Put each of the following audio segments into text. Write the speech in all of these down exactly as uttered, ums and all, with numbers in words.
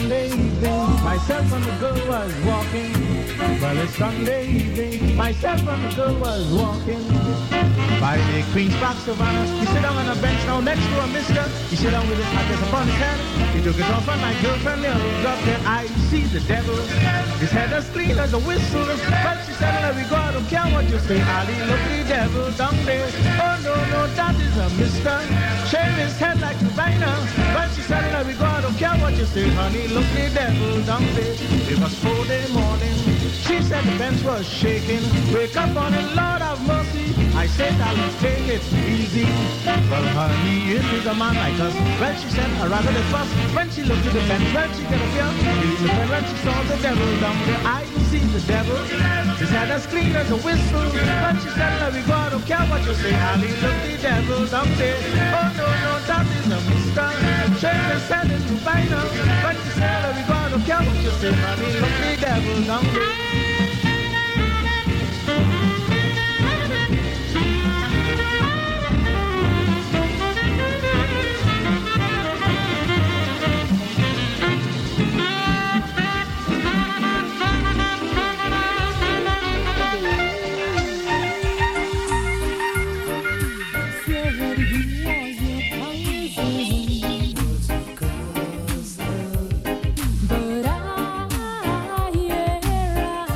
Sunday evening, myself and the girl was walking. Well, it's Sunday evening, myself and the girl was walking by the Queen's Park Savannah. He sit down on a bench now next to a mister. He sit down with his hat upon his head. He took it off and my girlfriend looked up there. I see the devil. His head as clean as a whistle. But she said, let me go, I don't care what you say. Ali, look the devil down there. Oh no, no, that is a mister. Shave his head like a viner. But she said, let me go, I don't care what you say. Honey, look the devil down there. It was four day morning. She said the bench was shaking. Wake up on it, Lord have mercy. I said I'll take it easy. Well, honey, it is a man like us. Well, she said I rather the fuss. When she looked at the bench, well, she got a fear. When when she saw the devil down there, I can see the devil. His head as clean as a whistle. When she said, let me go, I don't care what you say. Ali, look the devil down there. Oh no, no, that is a mister. Shake his head into final. When she said, let me go, I don't care what you say. Honey, look the devil down there. But I, yeah.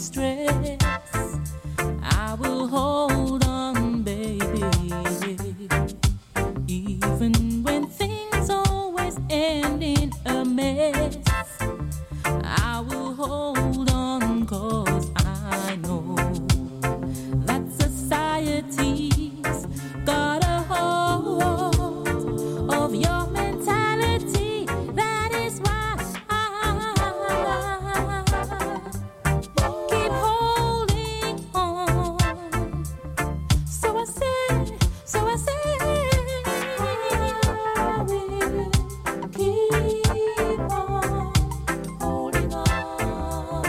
stress. I will hold on, baby, even when things always end in a mess. I will hold on, 'cause I know that society's got a hold of your mentality. That is why I keep holding on. So I say, so I say, I will keep on holding on.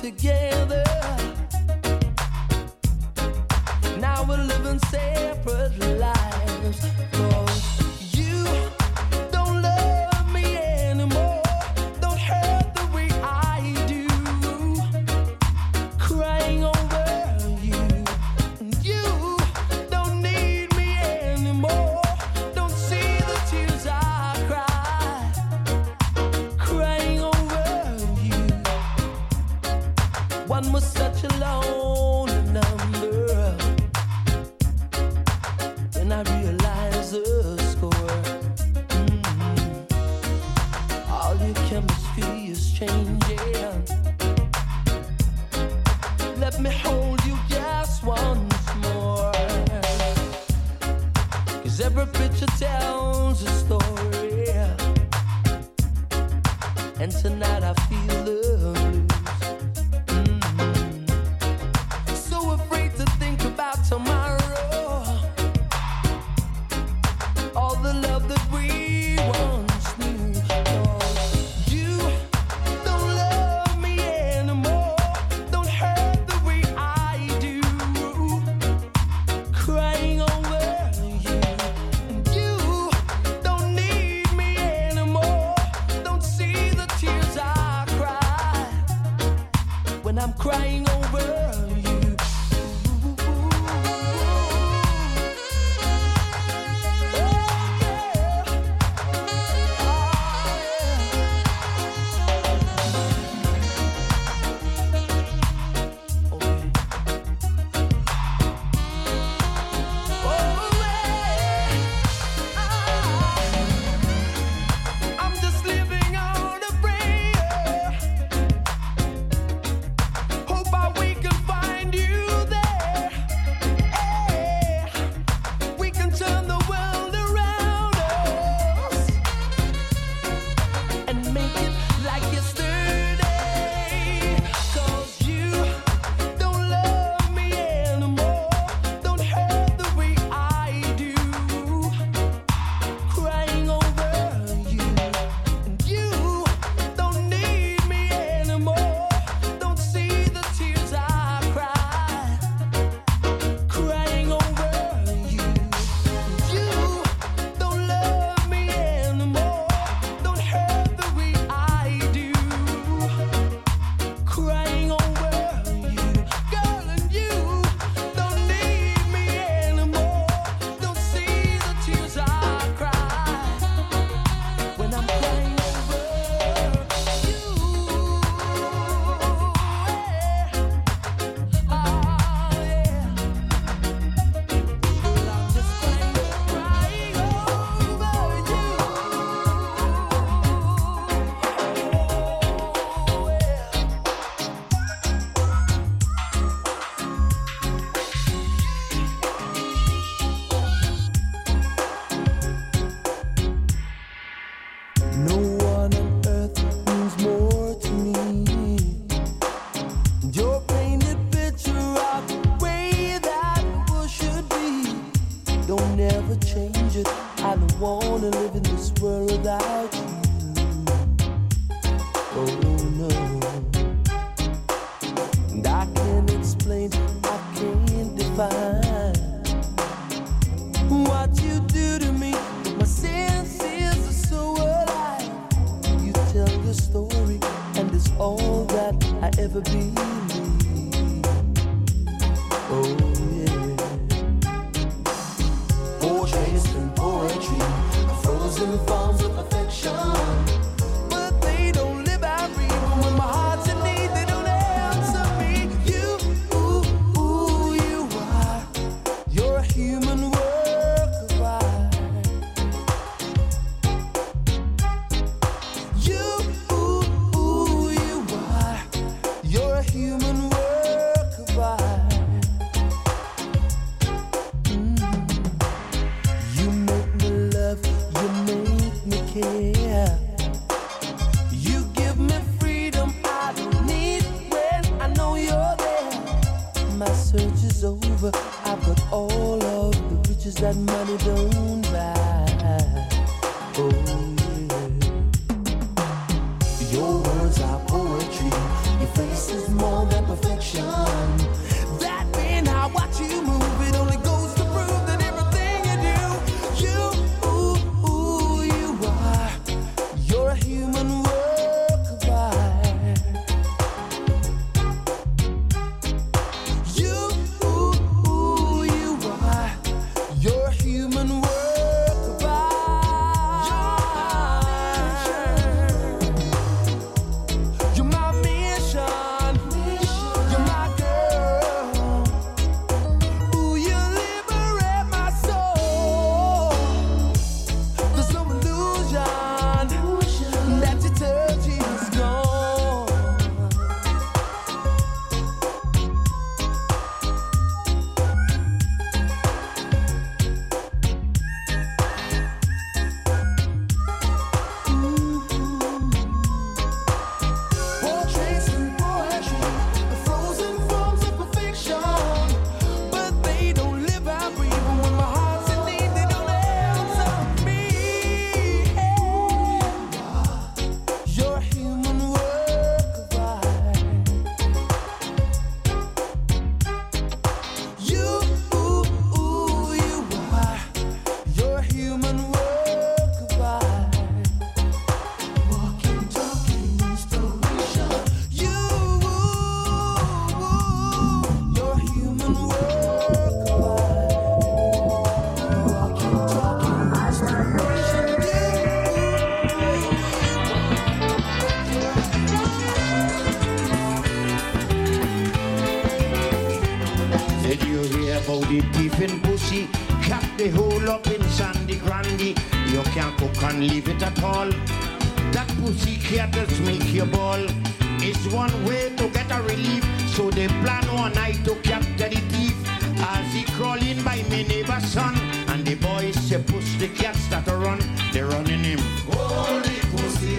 together. Now we're living separate lives. 'Cause you don't love me anymore, don't hurt the way I do. Crying over you, you don't need me anymore. Don't see the tears I cry, crying over you. One was such a lonely number. Then I realized the score. Mm-hmm. All your chemistry is changing. Let me hold you just once more. 'Cause every picture tells a story. And tonight I feel the blues. Mm-hmm. So afraid to think about tomorrow. All the love that we once knew. 'Cause you don't love me anymore, don't hurt the way I do. Crying over you, and you don't need me anymore. Don't see the tears I cry when I'm crying over you. I'm just living on a prayer. Hope I we can find you there. Hey, we can turn the world around us and make it like yesterday. 'Cause you don't love me anymore, don't hurt the way I do. Crying over you, and you don't need me anymore. Don't see the tears I cry, crying over you. You don't love me anymore, don't hurt the way I do. Crying over you, girl, and you don't need me anymore. Don't see the tears I cry when I'm crying over you. Ah, yeah. Girl, I'm just crying, crying over you. No one on earth means more to me. Your painted picture of the way that world should be. Don't ever change it. I don't wanna live in this world without you. Oh no. And I can't explain, I can't define what you do to me. My senses are so alive. You tell your story, and it's all that I ever believe. Oh yeah. Portraits and poetry, frozen forms of affection. But they don't live, I read. When my heart's in need, they don't answer me. You, ooh, ooh, you are. You're a human work of art. You, ooh, ooh, you are. You're a human work of art. Mm. You make me love, you make me care. You give me freedom I don't need when I know you're there. My search is over, I've got all of the riches that money don't buy. Oh yeah. Your words are poetry, your face is more perfection. That when I watch you move, it only goes to prove that everything you do, you, ooh, ooh, you are. You're a human work of art. You, ooh, ooh, you are. You're a human work. Push the cats that run, they're running him. Holy pussy.